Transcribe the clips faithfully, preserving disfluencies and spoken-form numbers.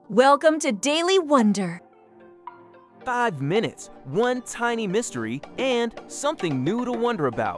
Welcome to Daily Wonder. Five minutes, one tiny mystery, and something new to wonder about.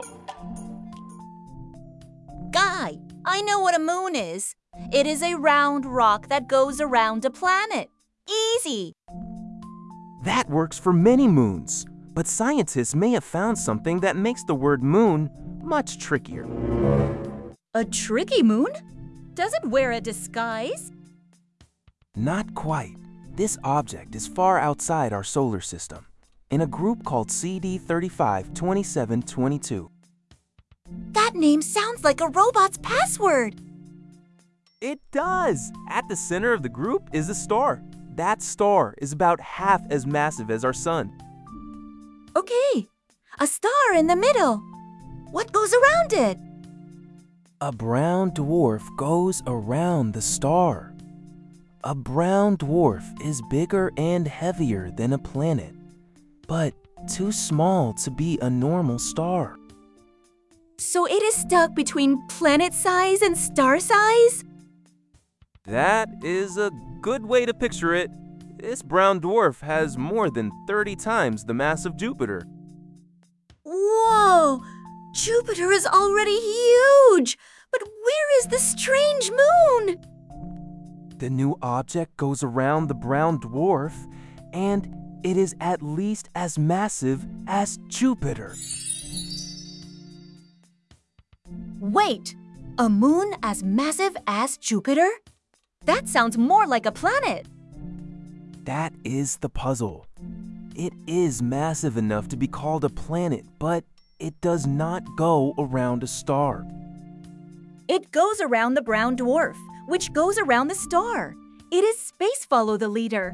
Guy, I know what a moon is. It is a round rock that goes around a planet. Easy. That works for many moons, but scientists may have found something that makes the word moon much trickier. A tricky moon? Does it wear a disguise? Not quite. This object is far outside our solar system, in a group called C D thirty-five twenty-seven twenty-two. That name sounds like a robot's password. It does! At the center of the group is a star. That star is about half as massive as our sun. Okay, a star in the middle. What goes around it? A brown dwarf goes around the star. A brown dwarf is bigger and heavier than a planet, but too small to be a normal star. So it is stuck between planet size and star size? That is a good way to picture it. This brown dwarf has more than thirty times the mass of Jupiter. Whoa! Jupiter is already huge! But where is the strange moon? The new object goes around the brown dwarf, and it is at least as massive as Jupiter. Wait, a moon as massive as Jupiter? That sounds more like a planet. That is the puzzle. It is massive enough to be called a planet, but it does not go around a star. It goes around the brown dwarf, which goes around the star. It is space follow the leader.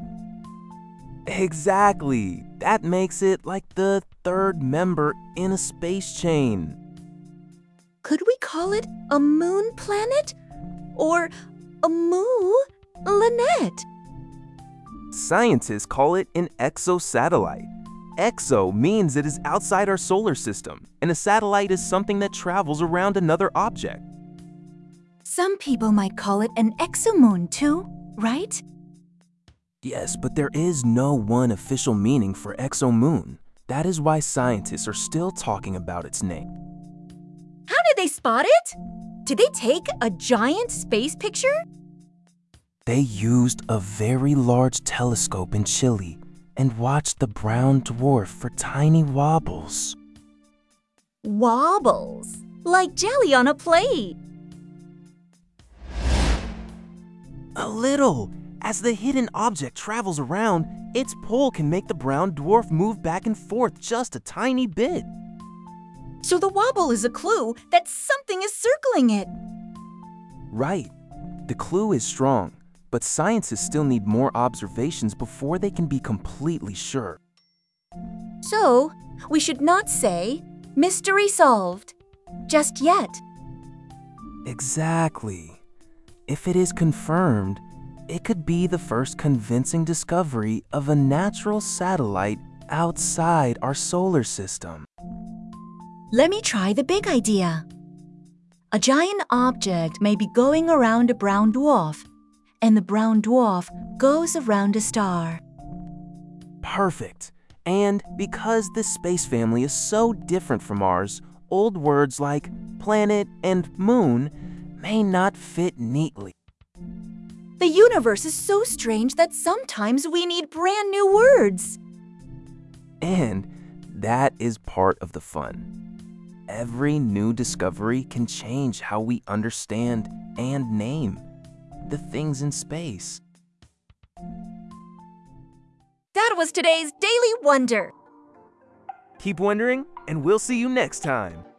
Exactly. That makes it like the third member in a space chain. Could we call it a moon planet? Or a moo-lanet? Scientists call it an exosatellite. Exo means it is outside our solar system, and a satellite is something that travels around another object. Some people might call it an exomoon too, right? Yes, but there is no one official meaning for exomoon. That is why scientists are still talking about its name. How did they spot it? Did they take a giant space picture? They used a very large telescope in Chile and watched the brown dwarf for tiny wobbles. Wobbles, like jelly on a plate. A little. As the hidden object travels around, its pull can make the brown dwarf move back and forth just a tiny bit. So the wobble is a clue that something is circling it. Right. The clue is strong, but scientists still need more observations before they can be completely sure. So, we should not say, mystery solved, just yet. Exactly. If it is confirmed, it could be the first convincing discovery of a natural satellite outside our solar system. Let me try the big idea. A giant object may be going around a brown dwarf, and the brown dwarf goes around a star. Perfect. And because this space family is so different from ours, old words like planet and moon may not fit neatly. The universe is so strange that sometimes we need brand new words. And that is part of the fun. Every new discovery can change how we understand and name the things in space. That was today's Daily Wonder. Keep wondering, and we'll see you next time.